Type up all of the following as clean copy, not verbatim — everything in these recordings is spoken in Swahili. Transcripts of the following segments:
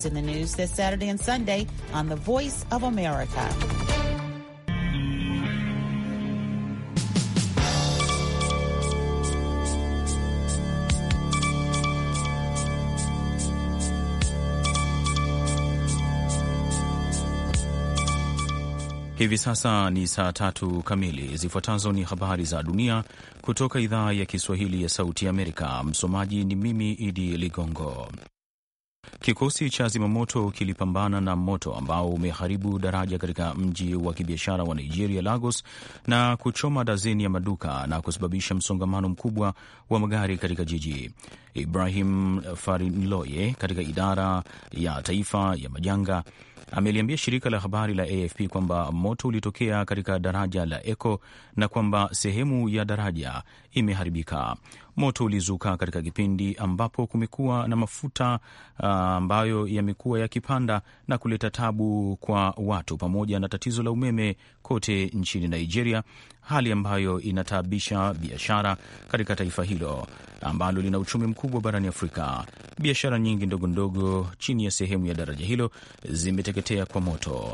In the news this Saturday and Sunday on The Voice of America. Hivi sasa ni saa 3 kamili. Zifuatazo ni habari za dunia kutoka idhaa ya Kiswahili ya Sauti Amerika. Msomaji ni mimi Idi Ligongo. Kikosi cha zimamoto kilipambana na moto ambao umeharibu daraja katika mji wa kibiashara wa Nigeria, Lagos, na kuchoma dazeni ya maduka na kusababisha msongamano mkubwa wa magari katika jiji. Ibrahim Farinloye katika idara ya taifa ya majanga ameliambia shirika la habari la AFP kwamba moto ulitokea katika daraja la Eko na kwamba sehemu ya daraja imeharibika. Moto ulizuka katika kipindi ambapo kumekuwa na mafuta ambayo yamekuwa yakipanda na kuleta tabu kwa watu, pamoja na tatizo la umeme kote nchini Nigeria, hali ambayo inataabisha biashara katika taifa hilo ambalo lina uchumi mkubwa barani Afrika. Biashara nyingi ndogo ndogo chini ya sehemu ya daraja hilo zimeteketea kwa moto.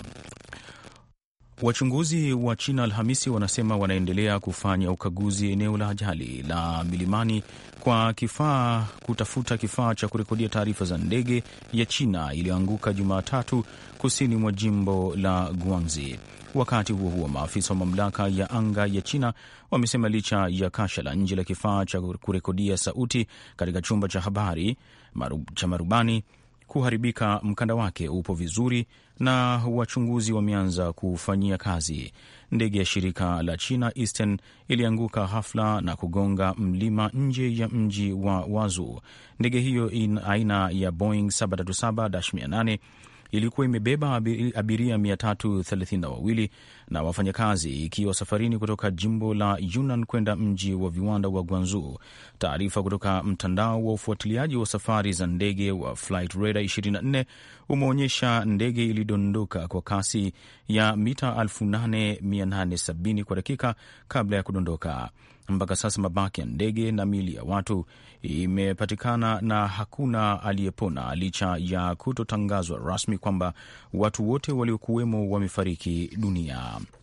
Wachunguzi wa China Alhamisi wanasema wanaendelea kufanya ukaguzi eneo la ajali la milimani kwa kutafuta kifaa cha kurekodia taarifa za ndege ya China iliyoanguka Jumatatu kusini mwa jimbo la Guangxi. Wakati huo huo, maafisa wa mamlaka ya anga ya China wamesema licha ya kasha la nje la kifaa cha kurekodia sauti katika chumba cha habari cha marubani kuharibika, mkanda wake upo vizuri na wachunguzi wameanza kufanyia kazi. Ndege ya shirika la China Eastern ilianguka ghafla na kugonga mlima nje ya mji wa Wazu. Ndege hiyo aina ya Boeing 737-800 ilikuwa imebeba abiria 332 na wafanyakazi, ikiwa safarini kutoka jimbo la Yunnan kwenda mji wa viwanda wa Guangzhou. Taarifa kutoka mtandao wa ufuatiliaji wa safari za ndege wa Flight Radar 24 umeonyesha ndege ilidondoka kwa kasi ya mita 8870 kwa dakika kabla ya kudondoka. Mpaka sasa mabaki ya ndege na miili ya watu imepatikana na hakuna aliyepona, licha ya kutotangazwa rasmi kwamba watu wote waliokuwemo wamefariki dunia.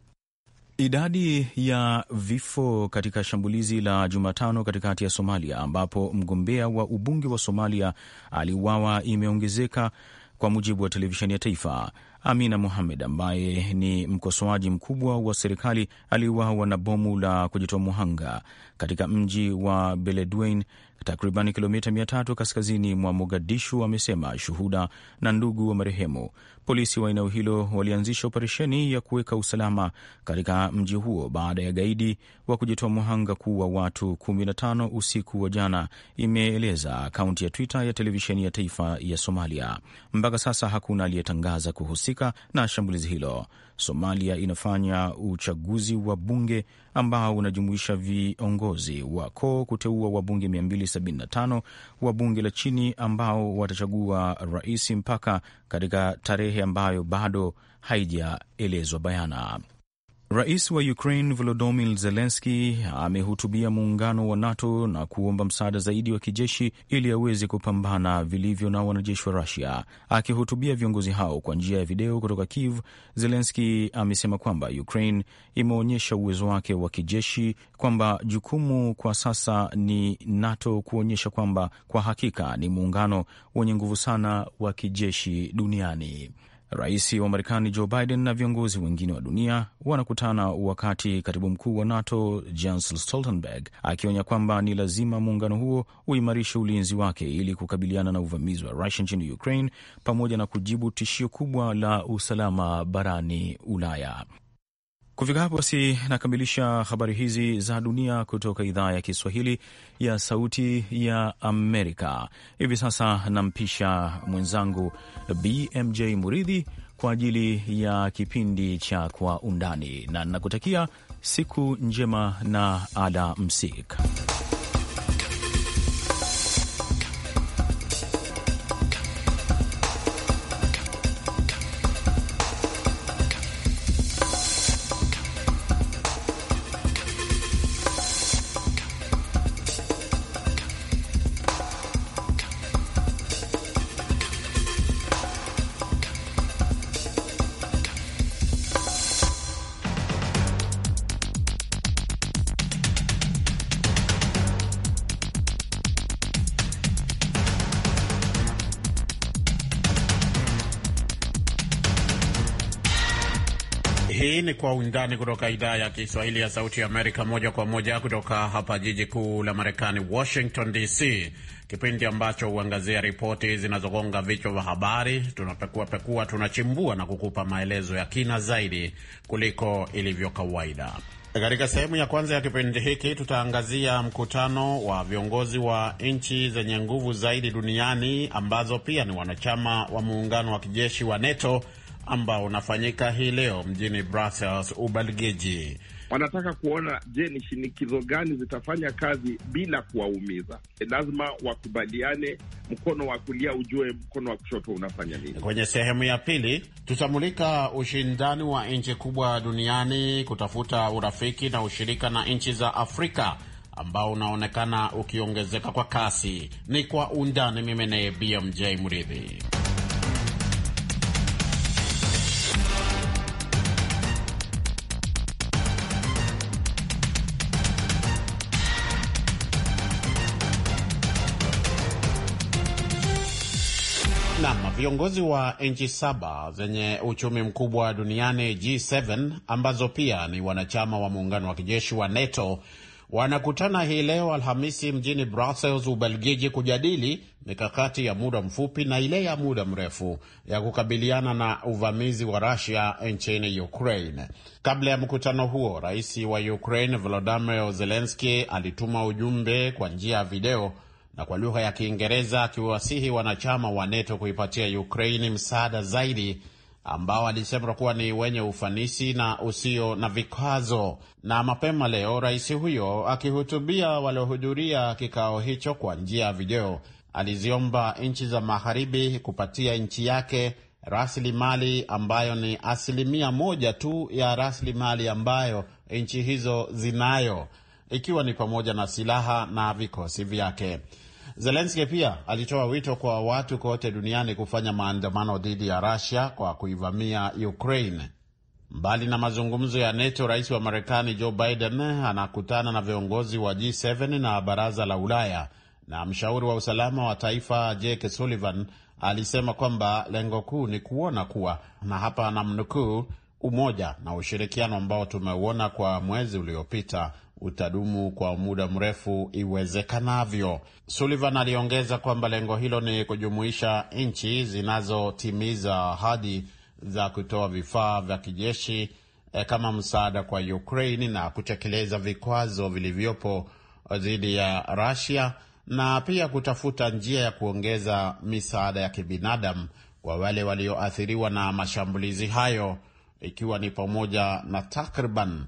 Idadi ya vifo katika shambulizi la Jumatano katikati ya Somalia ambapo mgombea wa ubunge wa Somalia aliuawa imeongezeka, kwa mujibu wa televisheni ya taifa. Amina Mohamed ambaye ni mkosoaji mkubwa wa serikali aliuawa na bomu la kujitoa muhanga katika mji wa Beledweyne, takriban kilomita 300 kaskazini mwa Mogadishu, amesema shuhuda na ndugu wa marehemu. Polisi wa eneo hilo walianzisha operesheni ya kuweka usalama katika mji huo baada ya gaidi wa kujitoa muhanga kuua watu 15 usiku wa jana, imeeleza akaunti ya Twitter ya televisheni ya taifa ya Somalia. Mpaka sasa hakuna aliyetangaza kuhusika na shambulizi hilo. Somalia inafanya uchaguzi wa bunge ambao unajumuisha viongozi wa koo kuteua wabunge 275 wa bunge la chini ambao watachagua rais mpaka katika tarehe ambayo bado haijaelezwa bayana. Rais wa Ukraine Volodymyr Zelensky amehutubia muungano wa NATO na kuomba msaada zaidi wa kijeshi ili aweze kupambana vilivyo na wanajeshi wa Russia. Akihutubia viongozi hao kwa njia ya video kutoka Kiev, Zelensky amesema kwamba Ukraine imeonyesha uwezo wake wa kijeshi, kwamba jukumu kwa sasa ni NATO kuonyesha kwamba kwa hakika ni muungano wenye nguvu sana wa kijeshi duniani. Rais wa Marekani Joe Biden na viongozi wengine wa dunia wanakutana wakati katibu mkuu wa NATO Jens Stoltenberg akionya kwamba ni lazima muungano huo uimarishe ulinzi wake ili kukabiliana na uvamizi wa Russia nchini Ukraine, pamoja na kujibu tishio kubwa la usalama barani Ulaya. Kufika hapo basi nakamilisha habari hizi za dunia kutoka idhaa ya Kiswahili ya Sauti ya Amerika. Hivi sasa nampisha mwenzangu BMJ Muridhi kwa ajili ya kipindi cha Kwa Undani, na nakutakia siku njema na alamsik. Hii ni Kwa Undani kutoka idhaa ya Kiswahili ya Sauti ya Amerika, moja kwa moja kutoka hapa jiji kuu la Marekani, Washington DC, kipindi ambacho huangazia ripoti zinazogonga vichwa vya habari. Tunapekua, tunachimbua na kukupa maelezo ya kina zaidi kuliko ilivyo kawaida. Katika sehemu ya kwanza ya kipindi hiki tutaangazia mkutano wa viongozi wa nchi zenye nguvu zaidi duniani ambazo pia ni wanachama wa muungano wa kijeshi wa NATO ambao unafanyika hii leo mjini Brussels, Ubelgiji. Wanataka kuona, je, ni shinikizo gani zitafanya kazi bila kuwaumiza. Lazima wakubaliane, mkono wa kulia ujue mkono wa kushoto unafanya nini. Kwenye sehemu ya pili tutamulika ushindani wa nchi kubwa duniani kutafuta urafiki na ushirika na nchi za Afrika ambao unaonekana ukiongezeka kwa kasi. Ni Kwa Undani. Mimi ni BMJ Mridhi. Viongozi wa nchi 7 zenye uchumi mkubwa duniani G7 ambazo pia ni wanachama wa muungano wa kijeshi wa NATO wanakutana hii leo Alhamisi mjini Brussels, Ubelgiji, kujadili mikakati ya muda mfupi na ile ya muda mrefu ya kukabiliana na uvamizi wa Russia nchini Ukraine. Kabla ya mkutano huo, rais wa Ukraine Volodymyr Zelensky alituma ujumbe kwa njia ya video na kwa lugha ya Kiingereza akiwasihi wanachama wa NATO kuipatia Ukraine msaada zaidi ambao alisema kuwa ni wenye ufanisi na usio na vikwazo. Na mapema leo rais huyo akihutubia waliohudhuria kikao hicho kwa njia ya video aliziomba nchi za magharibi kupatia nchi yake rasilimali ambayo ni 1% tu ya rasilimali ambayo nchi hizo zinayo, ikiwa ni pamoja na silaha na vikosi vyake. Zelensky pia alitoa wito kwa watu kote duniani kufanya maandamano dhidi ya Russia kwa kuivamia Ukraine. Mbali na mazungumzo ya NATO, rais wa Marekani Joe Biden anakutana na viongozi wa G7 na Baraza la Ulaya, na mshauri wa usalama wa taifa Jake Sullivan alisema kwamba lengo kuu ni kuona kuwa, na hapa namnukuu, umoja na ushirikiano ambao tumeuona kwa mwezi uliopita utadumu kwa muda mrefu iwezekanavyo. Sullivan aliongeza kwamba lengo hilo ni kujumuisha nchi zinazotimiza ahadi za kutoa vifaa vya kijeshi kama msaada kwa Ukraine na kutekeleza vikwazo vilivyopo dhidi ya Russia, na pia kutafuta njia ya kuongeza misaada ya kibinadamu kwa wale walioathiriwa na mashambulizi hayo, ikiwa ni pamoja na takriban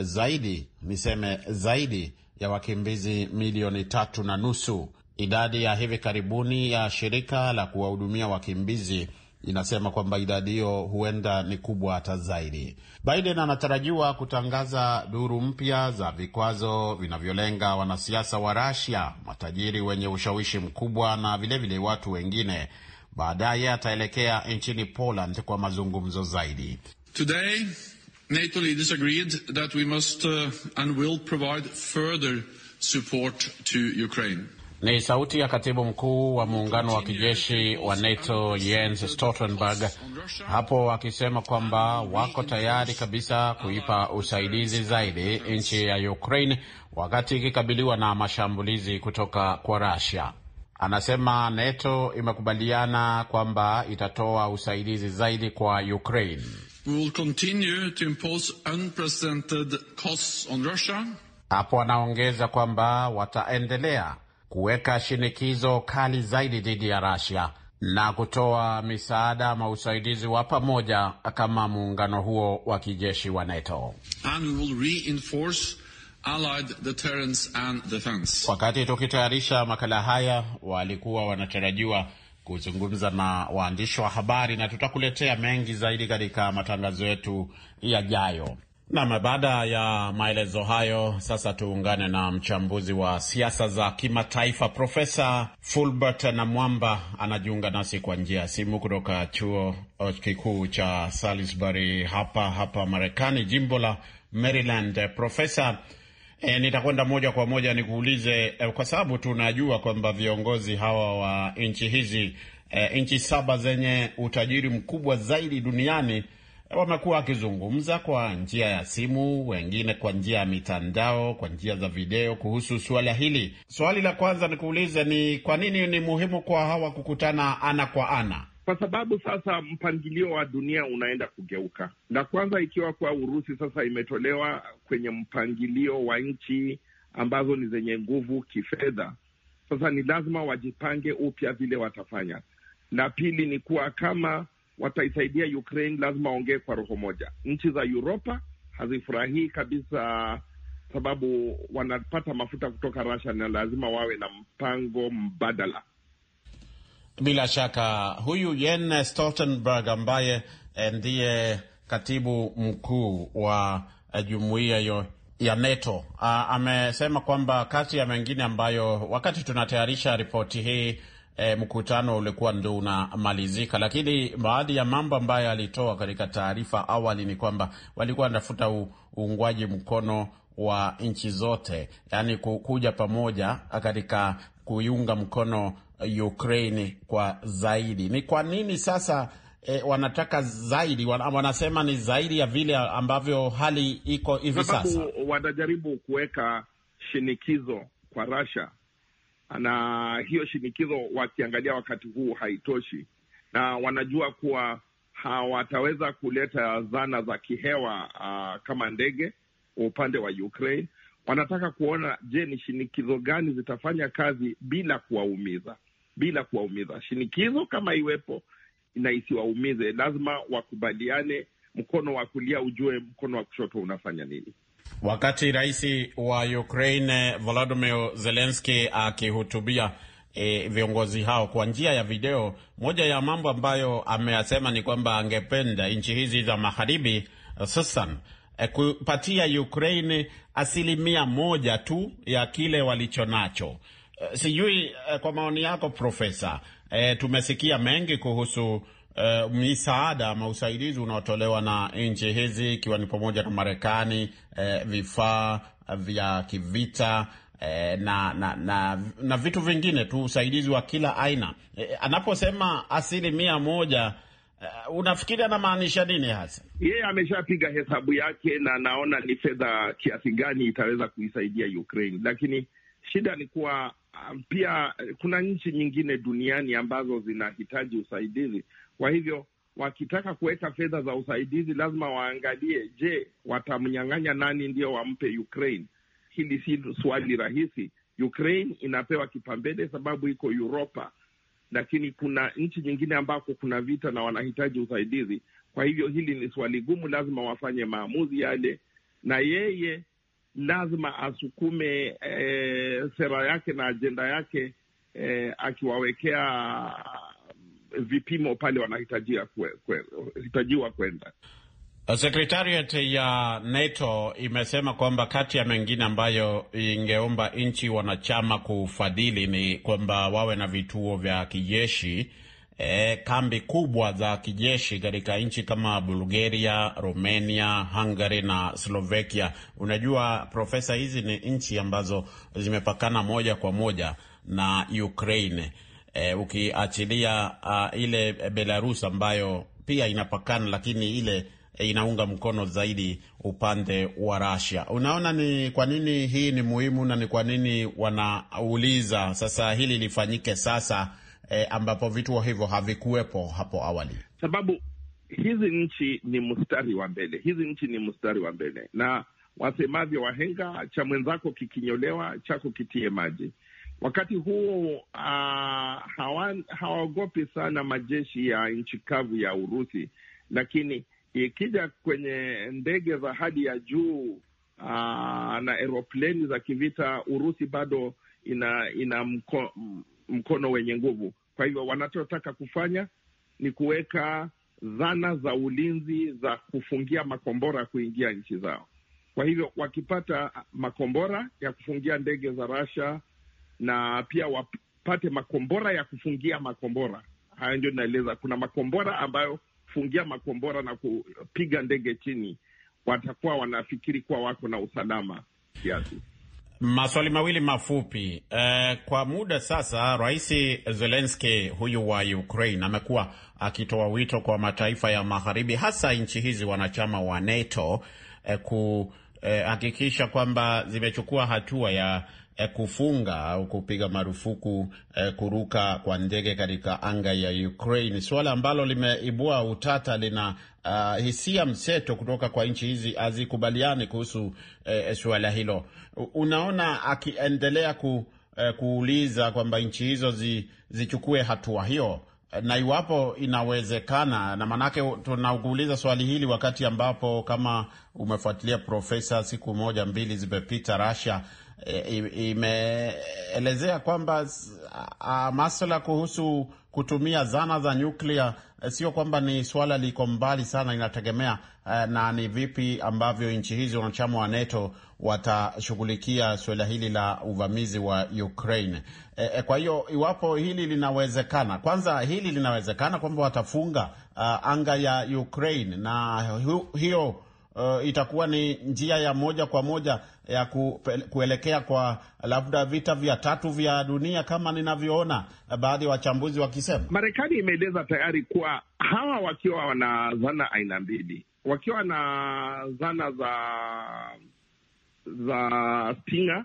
zaidi ya wakimbizi milioni 3.5. Idadi ya hivi karibuni ya shirika la kuwahudumia wakimbizi inasema kwamba idadi hiyo huenda ni kubwa hata zaidi. Biden anatarajiwa kutangaza duru mpya za vikwazo vinavyolenga wanasiasa wa Russia, matajiri wenye ushawishi mkubwa na vilevile watu wengine. Baadaye ataelekea nchini Poland kwa mazungumzo zaidi. Today, NATO leaders agreed that we must and will provide further support to Ukraine. Ni sauti ya katibu mkuu wa muungano wa kijeshi wa NATO Jens Stoltenberg hapo akisema kwamba wako tayari kabisa kuipa usaidizi zaidi nchi ya Ukraine wakati ikikabiliwa na mashambulizi kutoka kwa Russia. Anasema NATO imekubaliana kwamba itatoa usaidizi zaidi kwa Ukraine. We will continue to impose unprecedented costs on Russia. Hapo anaongeza kwamba wataendelea kuweka shinikizo kali zaidi dhidi ya Russia na kutoa misaada ama usaidizi wa pamoja kama muungano huo wa kijeshi wa NATO. And we will reinforce allied deterrence and defense. Wakati tukitayarisha makala haya, walikuwa wanatarajiwa kuzungumza na waandishi wa habari, na tutakuletea mengi zaidi katika matangazo yetu yajayo. Na baada ya maelezo hayo, sasa tuungane na mchambuzi wa siasa za kimataifa Profesa Fulbert Namwamba. Anajiunga nasi kwa njia ya simu kutoka chuo kikuu cha Salisbury hapa Marekani, jimbo la Maryland. Profesa, nitakwenda moja kwa moja nikuulize, kwa sababu tunajua kwamba viongozi hawa wa nchi hizi, nchi 7 zenye utajiri mkubwa zaidi duniani, wamekuwa wakizungumza kwa njia ya simu, wengine kwa njia ya mitandao, kwa njia za video kuhusu suala hili. Swali la kwanza nikuulize ni kwa nini ni muhimu kwa hawa kukutana ana kwa ana? Kwa sababu sasa mpangilio wa dunia unaenda kugeuka. Na kwanza ikiwa kwa Urusi sasa imetolewa kwenye mpangilio wa nchi ambazo ni zenye nguvu kifedha, sasa ni lazima wajipange upya vile watafanya. Na pili ni kuwa kama wataisaidia Ukraine lazima waongee kwa roho moja. Nchi za Europa hazifurahii kabisa sababu wanapata mafuta kutoka Russia na lazima wawe na mpango mbadala. Bila shaka huyu Jens Stoltenberg ambaye ndiye katibu mkuu wa jumuiya ya NATO amesema kwamba kati ya mengine ambayo wakati tunatayarisha ripoti hii mkutano ulikuwa ndio unamalizika, lakini baadhi ya mambo ambayo alitoa katika taarifa awali ni kwamba walikuwa wanatafuta uungwaji mkono wa nchi zote, yani kuja pamoja katika kuiunga mkono Ukraine kwa zaidi. Ni kwa nini sasa wanataka zaidi? Wanasema ni zaidi ya vile ambavyo hali iko hivi sasa. Sababu wanajaribu kuweka shinikizo kwa Russia, na hiyo shinikizo wakiangalia wakati huu haitoshi, na wanajua kuwa hawataweza kuleta zana za kihewa kama ndege upande wa Ukraine. Wanataka kuona, je, ni shinikizo gani zitafanya kazi bila kuwaumiza. Shinikizo kama iwepo na isiwaumize, lazima wakubaliane, mkono wa kulia ujue mkono wa kushoto unafanya nini. Wakati rais wa Ukraine Volodymyr Zelensky akihutubia viongozi hao kwa njia ya video, moja ya mambo ambayo ameyasema ni kwamba angependa nchi hizi za magharibi hususan kupatia Ukraine 1% tu ya kile walichonacho. Sijui kwa maoni yako Profesa, tumesikia mengi kuhusu misaada ama usaidizi unaotolewa na nchi hizi, ikiwa ni pamoja na Marekani, vifaa vya kivita na vitu vingine tu, usaidizi wa kila aina. Anaposema 1%, unafikiri anamaanisha nini hasa? Yeye ameshapiga hesabu yake na naona ni fedha kiasi gani itaweza kuisaidia Ukraine, lakini shida ni kuwa pia kuna nchi nyingine duniani ambazo zinahitaji usaidizi. Kwa hivyo wakitaka kuweka fedha za usaidizi lazima waangalie, je, watamnyang'anya nani ndio wampe Ukraine? Hili si swali rahisi. Ukraine inapewa kipaumbele sababu iko Europa, lakini kuna nchi nyingine ambako kuna vita na wanahitaji usaidizi. Kwa hivyo hili ni swali gumu, lazima wafanye maamuzi yale, na yeye lazima asukume sera yake na ajenda yake, akiwawekea vipimo pale wanahitajiwa kwenda. Secretariat ya NATO imesema kwamba kati ya mengine ambayo ingeomba nchi wanachama kufadhili ni kwamba wawe na vituo vya kijeshi, kambi kubwa za kijeshi katika nchi kama Bulgaria, Romania, Hungary na Slovakia. Unajua Profesa, hizi ni nchi ambazo zimepakana moja kwa moja na Ukraine, ukiachilia ile Belarus ambayo pia inapakana, lakini ile inaunga mkono zaidi upande wa Russia. Unaona ni kwa nini hii ni muhimu na ni kwa nini wanauliza sasa hili lifanyike sasa, ambapo vitu hivyo havikuwepo hapo awali? Sababu hizi nchi ni mstari wa mbele, na wasemavyo wahenga, cha mwenzako kikinyolewa chako kitie maji. Wakati huo hawaogopi sana majeshi ya nchi kavu ya Urusi, lakini ikija kwenye ndege za hadi ya juu na aeropleni za kivita, Urusi bado ina mkono wenye nguvu. Kwa hivyo wanachotaka kufanya ni kuweka zana za ulinzi za kufungia makombora kuingia nchi zao. Kwa hivyo wakipata makombora ya kufungia ndege za Russia na pia wapate makombora ya kufungia makombora, haya ndio naeleza, kuna makombora ambayo fungia makombora na kupiga ndege chini, watakuwa wanafikiri kuwa wako na usalama kiasi. Maswali mawili mafupi. Kwa muda sasa, Rais Zelensky huyu wa Ukraine amekuwa akitoa wito kwa mataifa ya magharibi, hasa nchi hizi wanachama wa NATO, kuhakikisha kwamba zimechukua hatua ya kufunga au kupiga marufuku kuruka kwa ndege katika anga ya Ukraine, suala ambalo limeibua utata, lina hisia mseto kutoka kwa nchi hizi, hazikubaliani kuhusu suala hilo. Unaona akiendelea kuuliza kwamba nchi hizo zichukue hatua hiyo, na iwapo inawezekana, na manake tunauliza swali hili wakati ambapo, kama umefuatilia Profesa, siku moja mbili zimepita, Russia imeelezea kwamba masuala kuhusu kutumia zana za nyuklia sio kwamba ni swala liko mbali sana, inategemea na ni vipi ambavyo nchi hizi wanachama wa NATO watashughulikia swala hili la uvamizi wa Ukraine. Kwa hiyo iwapo hili linawezekana, kwanza hili linawezekana kwamba watafunga anga ya Ukraine, na hiyo itakuwa ni njia ya moja kwa moja ya kuelekea kwa labda vita vya tatu vya dunia kama ninavyoona baadhi ya wachambuzi wakisema. Marekani imeeleza tayari kuwa hawa wakiwa wana zana aina mbili, wakiwa na zana za Stinger,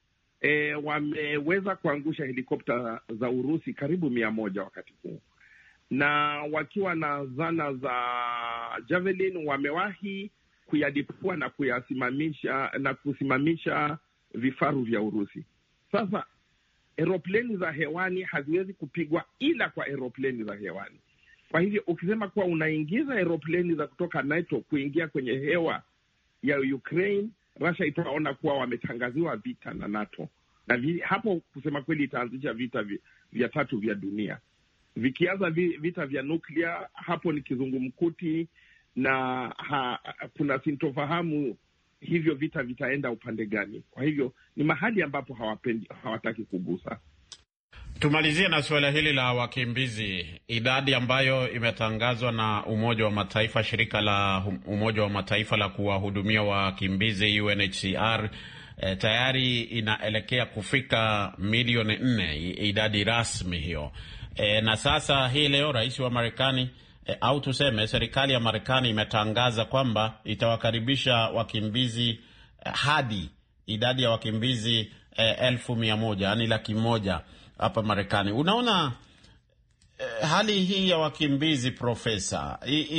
wameweza kuangusha helikopta za Urusi karibu 100 wakati huu, na wakiwa na zana za Javelin wamewahi kuyadipua na kuyasimamisha na kusimamisha vifaru vya Urusi. Sasa aeropleni za hewani haziwezi kupigwa ila kwa aeropleni za hewani. Kwa hivyo ukisema kuwa unaingiza aeropleni za kutoka NATO kuingia kwenye hewa ya Ukraine, Russia itaona kuwa wametangaziwa vita na NATO, na hapo kusema kweli itaanzisha vita vya tatu vya dunia. Vikianza vita vya nuklia, hapo ni kizungumkuti na kuna sintofahamu hivyo vita vitaenda upande gani. Kwa hivyo ni mahali ambapo hawataki kugusa. Tumalizie na suala hili la wakimbizi. Idadi ambayo imetangazwa na Umoja wa Mataifa, shirika la Umoja wa Mataifa la kuwahudumia wakimbizi UNHCR, tayari inaelekea kufika milioni 4, idadi rasmi hiyo. Na sasa hii leo rais wa Marekani au tuseme serikali ya Marekani imetangaza kwamba itawakaribisha wakimbizi hadi idadi ya wakimbizi 1,100, yani 100,000 hapa Marekani. Unaona hali hii ya wakimbizi, Profesa,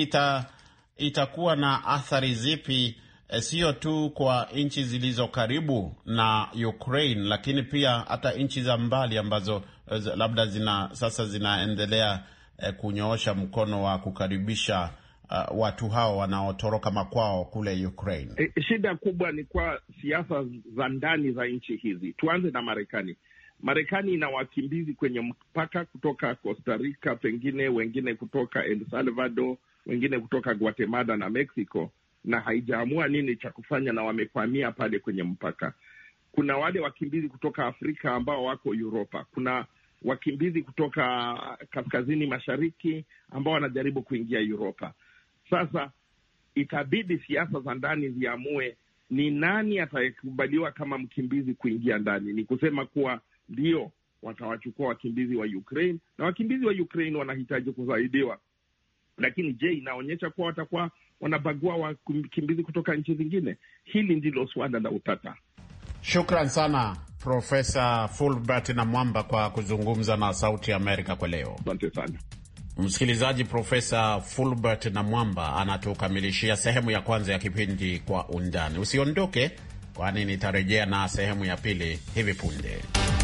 itakuwa na athari zipi, sio tu kwa nchi zilizo karibu na Ukraine, lakini pia hata nchi za mbali ambazo labda sasa zinaendelea kunyoosha mkono wa kukaribisha watu hao wanaotoroka makwao kule Ukraine? Shida kubwa ni kwa siasa za ndani za nchi hizi. Tuanze na Marekani. Marekani ina wakimbizi kwenye mpaka kutoka Costa Rica, pengine wengine kutoka El Salvador, wengine kutoka Guatemala na Mexico, na haijaamua nini cha kufanya na wamekwamia pale kwenye mpaka. Kuna wale wakimbizi kutoka Afrika ambao wako Europa. Kuna wakimbizi kutoka kaskazini mashariki ambao wanajaribu kuingia Europa. Sasa itabidi siasa za ndani ziamue ni nani atakubaliwa kama mkimbizi kuingia ndani. Ni kusema kuwa ndio watawachukua wakimbizi wa Ukraine, na wakimbizi wa Ukraine wanahitaji kusaidiwa. Lakini je, inaonyesha kuwa watakuwa wanabagua wakimbizi kutoka nchi zingine? Hili ndilo swala la utata. Shukran sana Profesa Fulbert Namwamba kwa kuzungumza na Sauti ya Amerika kwa leo. Asante sana. Msikilizaji, Profesa Fulbert Namwamba anatukamilishia sehemu ya kwanza ya kipindi Kwa Undani. Usiondoke, kwani nitarejea na sehemu ya pili hivi punde.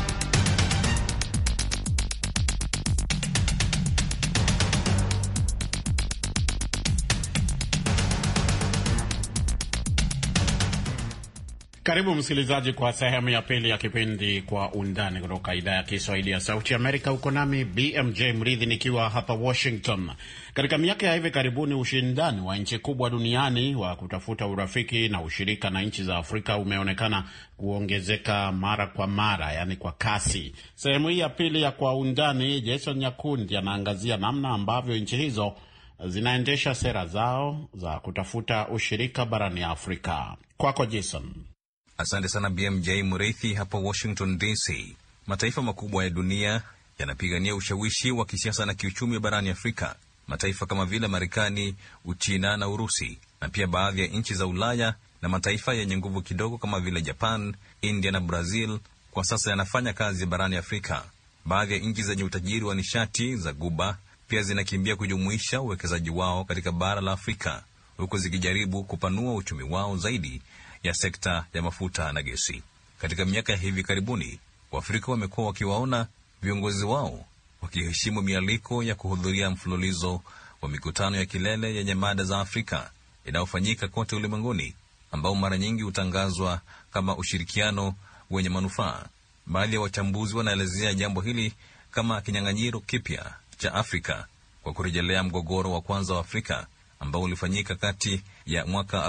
Karibu msikilizaji kwa sehemu ya pili ya kipindi Kwa Undani kutoka idhaa ya Kiswahili ya Sauti Amerika. Uko nami BMJ Mridhi nikiwa hapa Washington. Katika miaka ya hivi karibuni, ushindani wa nchi kubwa duniani wa kutafuta urafiki na ushirika na nchi za Afrika umeonekana kuongezeka mara kwa mara, yani kwa kasi. Sehemu hii ya pili ya Kwa Undani, Jason Nyakundi anaangazia namna ambavyo nchi hizo zinaendesha sera zao za kutafuta ushirika barani Afrika. Kwako Jason. Asante sana BMJ Mureithi hapa Washington DC. Mataifa makubwa ya dunia yanapigania ushawishi wa kisiasa na kiuchumi barani Afrika. Mataifa kama vile Marekani, Uchina na Urusi, na pia baadhi ya nchi za Ulaya na mataifa yenye nguvu kidogo kama vile Japan, India na Brazil kwa sasa yanafanya kazi barani Afrika. Baadhi ya nchi zenye utajiri wa nishati za Guba pia zinakimbia kujumuisha uwekezaji wao katika bara la Afrika, huku zikijaribu kupanua uchumi wao zaidi ya sekta ya mafuta na gesi. Katika miaka ya hivi karibuni, Waafrika wamekuwa wakiwaona viongozi wao wakiheshimu mialiko ya kuhudhuria mfululizo wa mikutano ya kilele yenye mada za Afrika inayofanyika kote ulimwenguni, ambao mara nyingi hutangazwa kama ushirikiano wenye manufaa. Baadhi ya wachambuzi wanaelezea jambo hili kama kinyang'anyiro kipya cha Afrika kwa kurejelea mgogoro wa kwanza wa Afrika ambao ulifanyika kati ya mwaka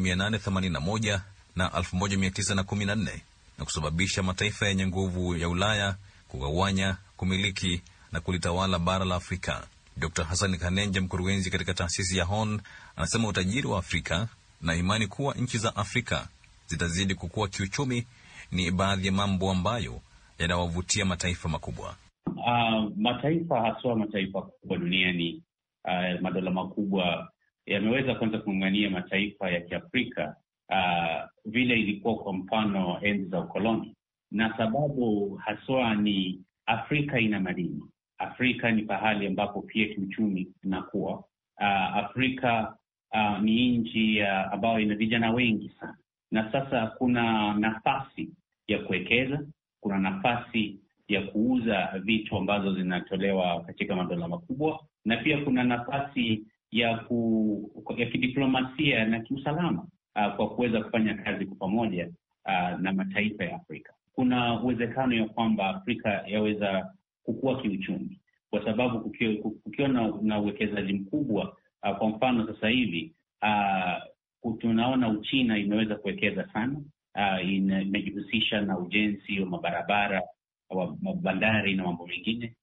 1881 na 1914 na kusababisha mataifa yenye nguvu ya Ulaya kugawanya, kumiliki na kulitawala bara la Afrika. Dr. Hassan Kanenja, mkurugenzi katika taasisi ya Horn, anasema utajiri wa Afrika na imani kuwa nchi za Afrika zitazidi kukua kiuchumi ni baadhi ya mambo ambayo yanawavutia mataifa makubwa. Mataifa haswa mataifa kubwa duniani, madola makubwa yameweza kwanza kung'ang'ania mataifa ya Kiafrika vile ilikuwa kwa mfano enzi za ukoloni, na sababu haswa ni Afrika ina madini. Afrika ni pahali ambapo pia kiuchumi inakuwa. Afrika ni nchi ambayo ina vijana wengi sana, na sasa kuna nafasi ya kuwekeza, kuna nafasi ya kuuza vitu ambazo zinatolewa katika madola makubwa, na pia kuna nafasi ya kidiplomasia na kiusalama kwa kuweza kufanya kazi kwa pamoja na mataifa ya Afrika. Kuna uwezekano ya kwamba Afrika yaweza kukua kiuchumi kwa sababu kukiwa na uwekezaji mkubwa. Kwa mfano sasa hivi tunaona Uchina imeweza kuwekeza sana, imejihusisha na ujenzi wa mabarabara, wa bandari na mambo mengine,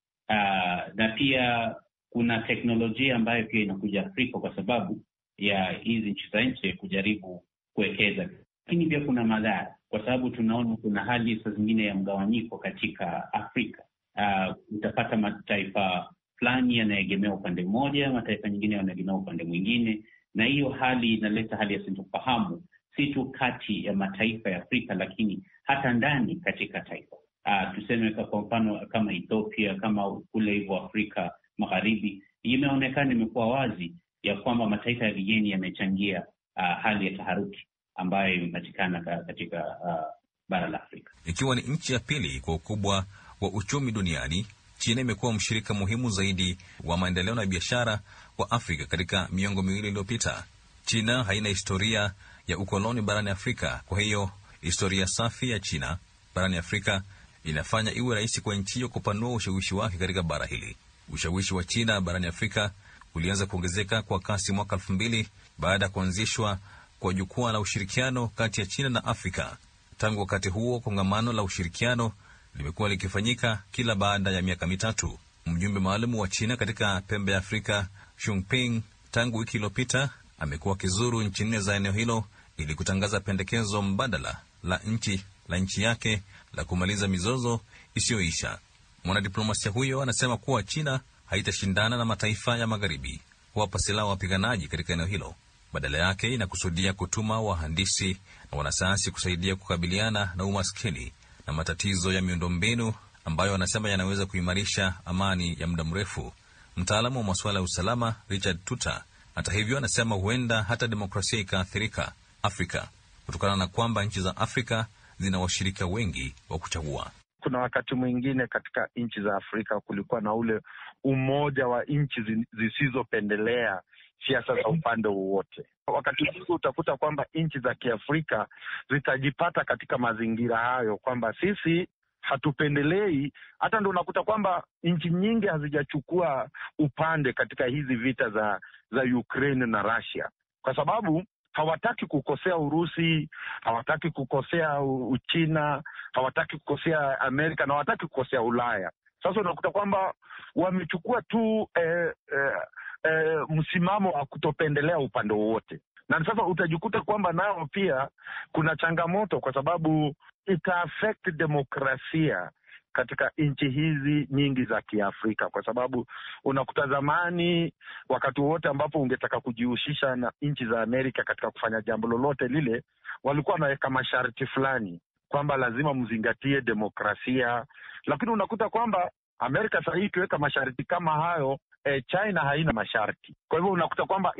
na pia kuna teknolojia ambayo pia inakuja Afrika kwa sababu ya hizi nchi za nje kujaribu kuwekeza. Lakini pia kuna madhara kwa sababu tunaona kuna hali saa zingine ya mgawanyiko katika Afrika. Utapata mataifa fulani yanaegemea upande mmoja, mataifa nyingine yanaegemea upande mwingine, na hiyo hali inaleta hali ya sintofahamu si tu kati ya mataifa ya Afrika lakini hata ndani katika taifa. Tuseme kwa mfano kama Ethiopia, kama kule hivyo Afrika Magharibi, imeonekana imekuwa wazi ya kwamba mataifa ya kigeni yamechangia hali ya taharuki ambayo imepatikana katika bara la Afrika. Ikiwa ni nchi ya pili kwa ukubwa wa uchumi duniani, China imekuwa mshirika muhimu zaidi wa maendeleo na biashara wa Afrika katika miongo miwili iliyopita. China haina historia ya ukoloni barani Afrika, kwa hiyo historia safi ya China barani Afrika inafanya iwe rahisi kwa nchi hiyo kupanua ushawishi wake katika bara hili. Ushawishi wa China barani Afrika ulianza kuongezeka kwa kasi mwaka 2000 baada ya kuanzishwa kwa jukwaa la ushirikiano kati ya China na Afrika. Tangu wakati huo, kongamano la ushirikiano limekuwa likifanyika kila baada ya miaka mitatu. Mjumbe maalum wa China katika pembe ya Afrika, Xu Ping, tangu wiki iliyopita amekuwa akizuru nchi 4 za eneo hilo ili kutangaza pendekezo mbadala la nchi yake la kumaliza mizozo isiyoisha. Mwanadiplomasia huyo anasema kuwa China haitashindana na mataifa ya magharibi kuwapa silaha wapiganaji katika eneo hilo. Badala yake inakusudia kutuma wahandisi na wanasayansi kusaidia kukabiliana na umaskini na matatizo ya miundombinu ambayo anasema yanaweza kuimarisha amani ya muda mrefu. Mtaalamu wa masuala ya usalama Richard Tuta, hata hivyo, anasema huenda hata demokrasia ikaathirika Afrika kutokana na kwamba nchi za Afrika zina washirika wengi wa kuchagua. Kuna wakati mwingine katika nchi za Afrika kulikuwa na ule umoja wa nchi zisizopendelea siasa za upande wowote. Wakati huu utakuta kwamba nchi za Kiafrika zitajipata katika mazingira hayo kwamba sisi hatupendelei. Hata ndio unakuta kwamba nchi nyingi hazijachukua upande katika hizi vita za Ukraine na Russia, kwa sababu hawataki kukosea Urusi, hawataki kukosea Uchina, hawataki kukosea Amerika na hawataki kukosea Ulaya. Sasa unakuta kwamba wamechukua tu msimamo wa kutopendelea upande wowote. na sasa utajikuta kwamba nao pia kuna changamoto, kwa sababu ita affect demokrasia katika nchi hizi nyingi za Kiafrika, kwa sababu unakuta zamani wakati wote ambapo ungetaka kujihusisha na nchi za Amerika katika kufanya jambo lolote lile, walikuwa wanaweka masharti fulani kwamba lazima mzingatie demokrasia, lakini unakuta kwamba Amerika sasa hii ikiweka masharti kama hayo, China haina masharti. Kwa hivyo unakuta kwamba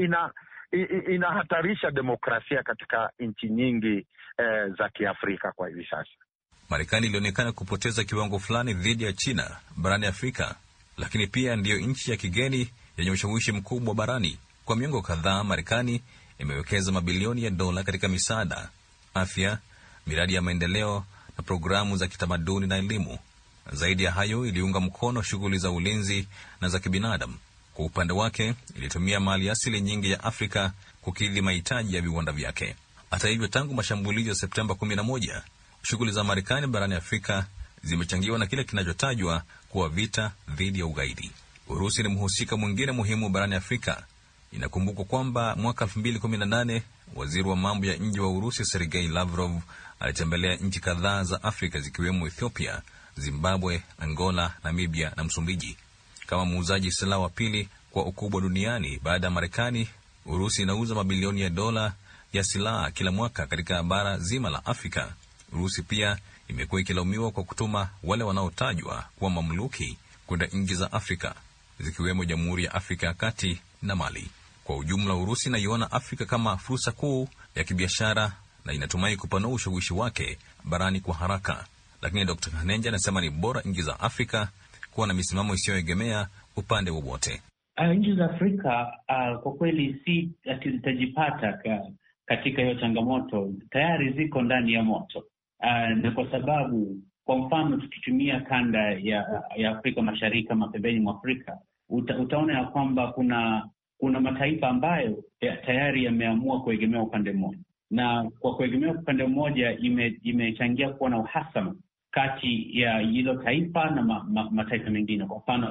inahatarisha demokrasia katika nchi nyingi za Kiafrika kwa hivi sasa. Marekani ilionekana kupoteza kiwango fulani dhidi ya China barani Afrika, lakini pia ndiyo nchi ya kigeni yenye ushawishi mkubwa barani. Kwa miongo kadhaa, Marekani imewekeza mabilioni ya dola katika misaada, afya, miradi ya maendeleo na programu za kitamaduni na elimu. Zaidi ya hayo, iliunga mkono shughuli za ulinzi na za kibinadamu. Kwa upande wake, ilitumia mali asili nyingi ya Afrika kukidhi mahitaji ya viwanda vyake. Hata hivyo, tangu mashambulizi ya Septemba 11, shughuli za Marekani barani Afrika zimechangiwa na kile kinachotajwa kuwa vita dhidi ya ugaidi. Urusi ni mhusika mwingine muhimu barani Afrika. Inakumbukwa kwamba mwaka 2018 waziri wa mambo ya nje wa Urusi Sergei Lavrov alitembelea nchi kadhaa za Afrika zikiwemo Ethiopia, Zimbabwe, Angola, Namibia na Msumbiji. Kama muuzaji silaha wa pili kwa ukubwa duniani baada ya Marekani, Urusi inauza mabilioni ya dola ya silaha kila mwaka katika bara zima la Afrika. Urusi pia imekuwa ikilaumiwa kwa kutuma wale wanaotajwa kuwa mamluki kwenda nchi za Afrika zikiwemo Jamhuri ya Afrika ya Kati na Mali. Kwa ujumla, Urusi inaiona Afrika kama fursa kuu ya kibiashara na inatumai kupanua ushawishi wake barani kwa haraka. Lakini Dr. Kanenja anasema ni bora nchi za Afrika kuwa na misimamo isiyoegemea upande wowote. Nchi za Afrika kwa kweli si zitajipata katika hiyo changamoto, tayari ziko ndani ya moto. Na kwa sababu, kwa mfano, tukitumia kanda ya Afrika Mashariki kama pembeni mwa Afrika, utaona ya kwamba kuna mataifa ambayo tayari yameamua kuegemea upande mmoja, na kwa kuegemea upande mmoja imechangia kuwa na uhasama kati ya hilo taifa na mataifa mengine. Kwa mfano,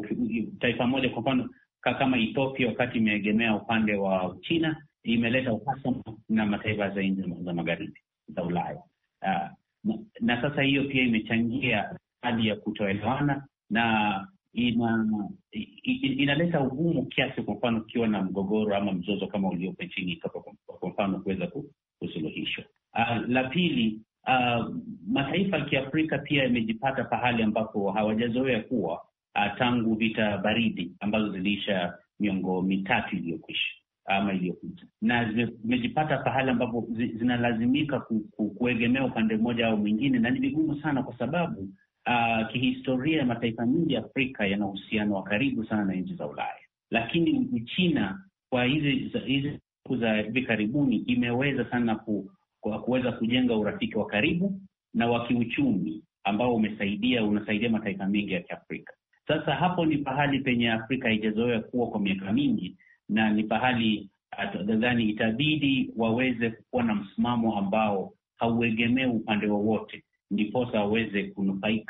taifa moja kwa mfano kama Ethiopia, wakati imeegemea upande wa China, imeleta uhasama na mataifa za nje za magharibi za Ulaya. Na sasa hiyo pia imechangia hali ya kutoelewana na inaleta ugumu kiasi, kwa mfano ukiwa na mgogoro ama mzozo kama uliopo nchini kwa mfano kuweza kusuluhishwa. La pili, mataifa ya Kiafrika pia yamejipata pahali ambapo hawajazoea kuwa tangu vita baridi ambazo ziliisha miongo mitatu iliyokwisha ama iliyopita, na zimejipata pahali ambapo zinalazimika kuegemea upande mmoja au mwingine, na ni vigumu sana kwa sababu kihistoria mataifa mengi ya Afrika yana uhusiano wa karibu sana na nchi za Ulaya. Lakini China kwa hizi za hivi karibuni imeweza sana kuweza kujenga urafiki wa karibu na wa kiuchumi ambao unasaidia mataifa mengi ya Kiafrika. Sasa hapo ni pahali penye Afrika haijazoea kuwa kwa miaka mingi, na ni pahali nadhani itabidi waweze kuwa na msimamo ambao hauegemei upande wowote, ndiposa waweze kunufaika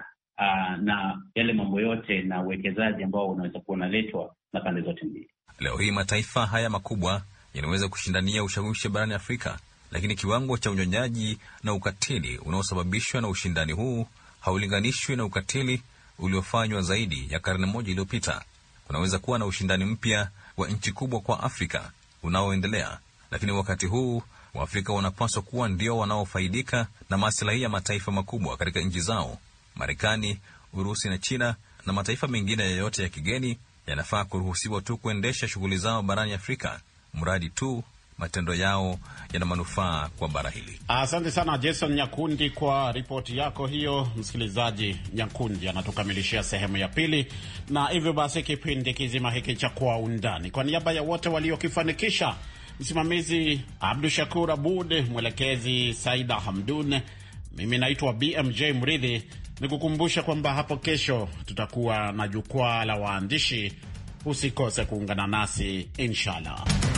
na yale mambo yote na uwekezaji ambao unaweza kuwa unaletwa na pande zote mbili. Leo hii mataifa haya makubwa yanaweza kushindania ushawishi barani Afrika, lakini kiwango cha unyonyaji na ukatili unaosababishwa na ushindani huu haulinganishwi na ukatili uliofanywa zaidi ya karne moja iliyopita. Kunaweza kuwa na ushindani mpya wa nchi kubwa kwa Afrika unaoendelea, lakini wakati huu Waafrika wanapaswa kuwa ndio wanaofaidika na maslahi ya mataifa makubwa katika nchi zao. Marekani, Urusi na China na mataifa mengine yoyote ya kigeni yanafaa kuruhusiwa tu kuendesha shughuli zao barani Afrika, mradi tu matendo yao yana manufaa kwa bara hili. Asante sana Jason Nyakundi kwa ripoti yako hiyo. Msikilizaji, Nyakundi anatukamilishia sehemu ya pili, na hivyo basi kipindi kizima hiki cha Kwa Undani, kwa niaba ya wote waliokifanikisha, msimamizi Abdu Shakur Abud, mwelekezi Saida Hamdun, mimi naitwa BMJ Mridhi, nikukumbusha kwamba hapo kesho tutakuwa na jukwaa la waandishi. Usikose kuungana nasi inshallah.